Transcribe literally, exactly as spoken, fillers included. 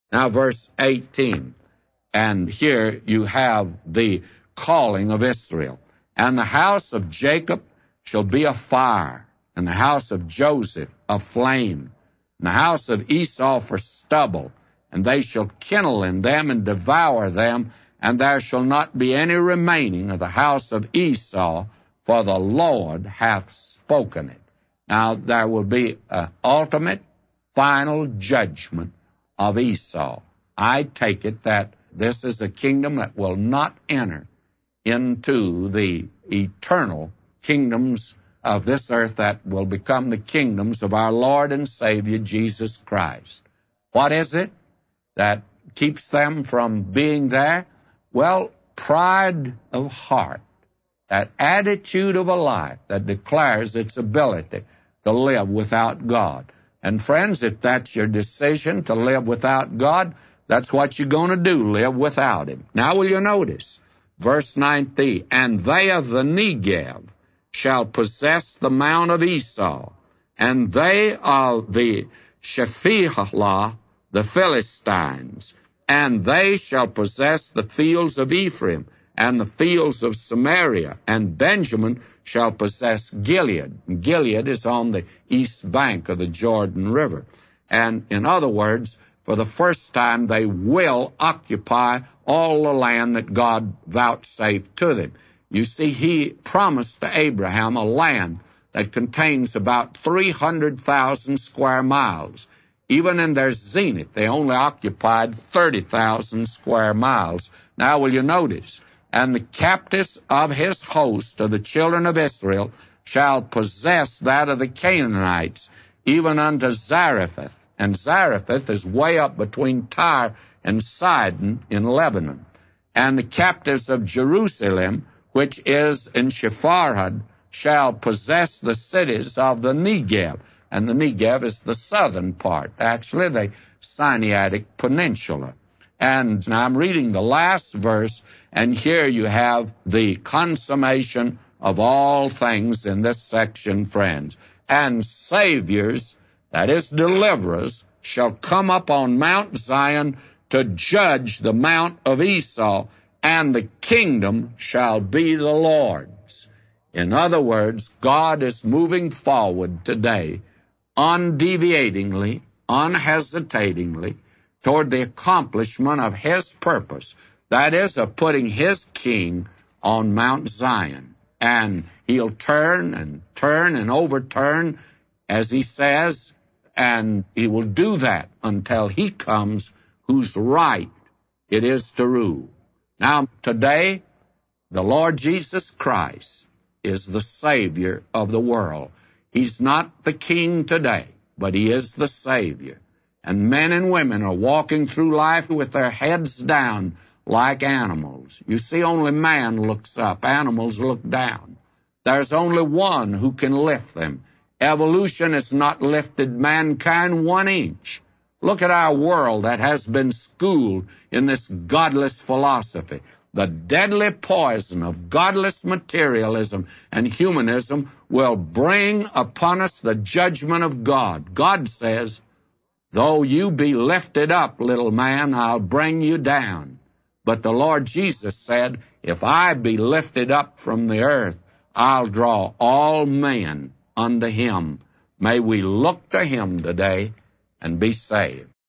Now, verse eighteen. And here you have the calling of Israel. And the house of Jacob shall be a fire, and the house of Joseph a flame, and the house of Esau for stubble, and they shall kindle in them and devour them, and there shall not be any remaining of the house of Esau, for the Lord hath spoken it. Now, there will be an ultimate, final judgment of Esau. I take it that this is a kingdom that will not enter into the eternal kingdoms of this earth that will become the kingdoms of our Lord and Savior Jesus Christ. What is it that keeps them from being there? Well, pride of heart, that attitude of a life that declares its ability to live without God. And friends, if that's your decision to live without God, that's what you're going to do, live without Him. Now will you notice, verse nineteen, and they of the Negev shall possess the mount of Esau, and they of the Shephelah, the Philistines, and they shall possess the fields of Ephraim, and the fields of Samaria, and Benjamin shall possess Gilead. Gilead is on the east bank of the Jordan River. And in other words, for the first time, they will occupy all the land that God vouchsafed to them. You see, He promised to Abraham a land that contains about three hundred thousand square miles. Even in their zenith, they only occupied thirty thousand square miles. Now, will you notice? And the captives of His host, of the children of Israel, shall possess that of the Canaanites, even unto Zarephath. And Zarephath is way up between Tyre and Sidon in Lebanon. And the captives of Jerusalem, which is in Shepharad, shall possess the cities of the Negev. And the Negev is the southern part, actually the Sinaitic Peninsula. And now I'm reading the last verse, and here you have the consummation of all things in this section, friends. And saviors, that is, deliverers, shall come up on Mount Zion to judge the mount of Esau, and the kingdom shall be the Lord's. In other words, God is moving forward today, undeviatingly, unhesitatingly, toward the accomplishment of His purpose, that is, of putting His king on Mount Zion. And He'll turn and turn and overturn, as He says, and He will do that until He comes whose right it is to rule. Now, today, the Lord Jesus Christ is the Savior of the world. He's not the King today, but He is the Savior. And men and women are walking through life with their heads down like animals. You see, only man looks up. Animals look down. There's only one who can lift them. Evolution has not lifted mankind one inch. Look at our world that has been schooled in this godless philosophy. The deadly poison of godless materialism and humanism will bring upon us the judgment of God. God says, though you be lifted up, little man, I'll bring you down. But the Lord Jesus said, if I be lifted up from the earth, I'll draw all men unto Him. May we look to Him today and be saved.